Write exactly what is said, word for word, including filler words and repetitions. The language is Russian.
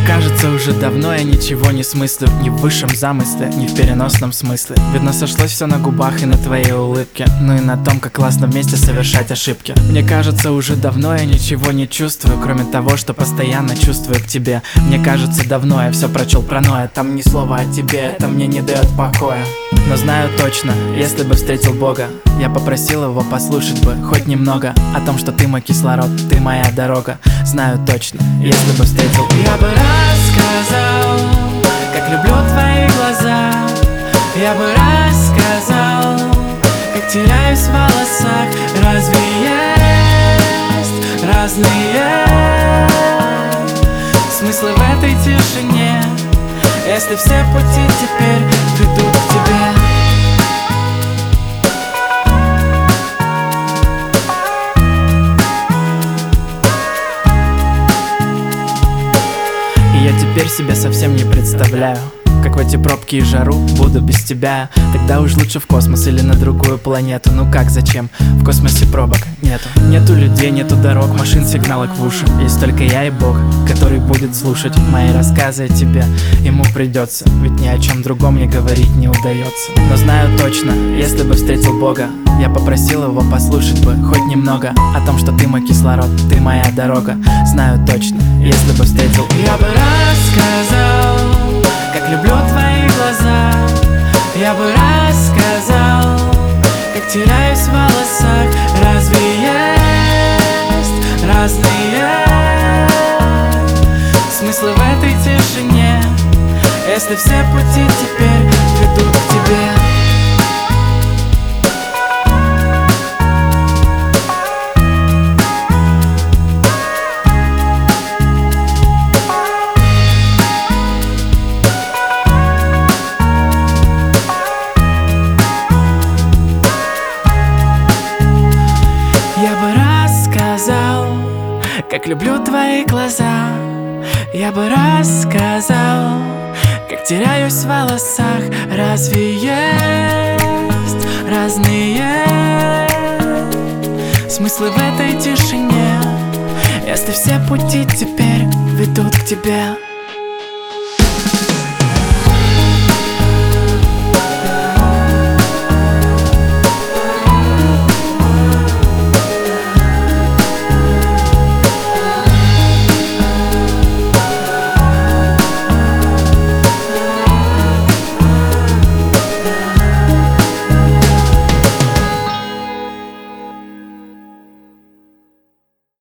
кажется, уже давно я ничего не смыслю, ни в высшем замысле, ни в переносном смысле. Видно, сошлось все на губах и на твоей улыбке, ну и на том, как классно вместе совершать ошибки. Мне кажется, уже давно я ничего не чувствую, кроме того, что постоянно чувствую к тебе. Мне кажется, давно я все прочел про Ноя, там ни слова о тебе, это мне не дает покоя. Но знаю точно, если бы встретил Бога, я попросил его послушать бы хоть немного о том, что ты мой кислород, ты моя дорога. Знаю точно, если бы встретил, я бы рассказал, как люблю твои глаза. Я бы рассказал, как теряюсь в волосах. Разве есть разные смыслы в этой тишине, если все пути теперь ведут к тебе? Я теперь себя совсем не представляю, как в эти пробки и жару буду без тебя. Тогда уж лучше в космос или на другую планету. Ну как, зачем? В космосе пробок нету. Нету людей, нету дорог, машин, сигналок в уши. Есть только я и Бог, который будет слушать мои рассказы о тебе. Ему придется, ведь ни о чем другом мне говорить не удается. Но знаю точно, если бы встретил Бога, я попросил его послушать бы хоть немного о том, что ты мой кислород, ты моя дорога. Знаю точно, если бы встретил, я бы рассказал, как люблю твои глаза. Я бы рассказал, как теряюсь в волосах. Разве есть разные смыслы в этой тишине, если все пути теперь ведут к тебе? Как люблю твои глаза. Я бы рассказал, как теряюсь в волосах. Разве есть разные смыслы в этой тишине, если все пути теперь ведут к тебе?